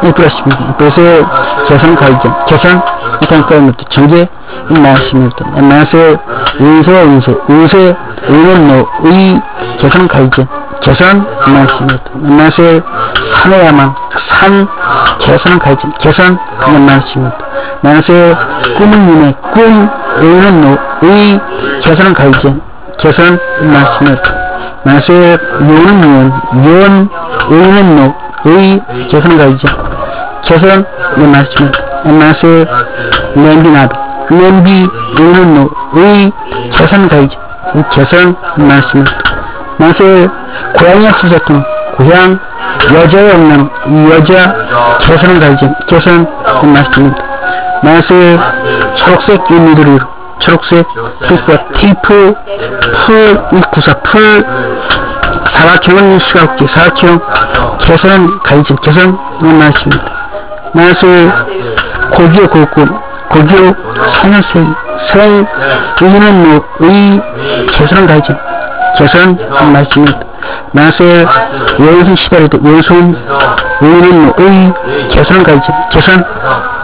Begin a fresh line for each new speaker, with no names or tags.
플러스 개선 가이젠 개선 일단 정제 말씀입니다. 마스 운세 의는 의 개선 가이젠 개선 말씀입니다. 마스 산야망 산 개선 가이젠 개선 말씀입니다. 마스 꿈은 님의 꿈 의는 의 개선 가이젠 개선 말씀입니다. 마스 요는 연 의는 의 개선 가이젠 개선 말씀입니다. 마스 냄비나도 냄비 의는 의 개선 가이젠 개선 말씀입니다. 마스 고향의 수색동 고향 여자의 없는 여자 개선 가이젠 개선 말씀입니다. 마스 초록색 유미들이 초록색 테이프 풀 구사 풀 사각형은 시각기 사각형 개선 가이젠 개선 말씀입니다. 마스 고기요 고기요 생연색 생 의는 의 개선 가이젠 개선 말씀입니다. 마스 원순 시달리도 원순 의는 의 개선 가이젠 개선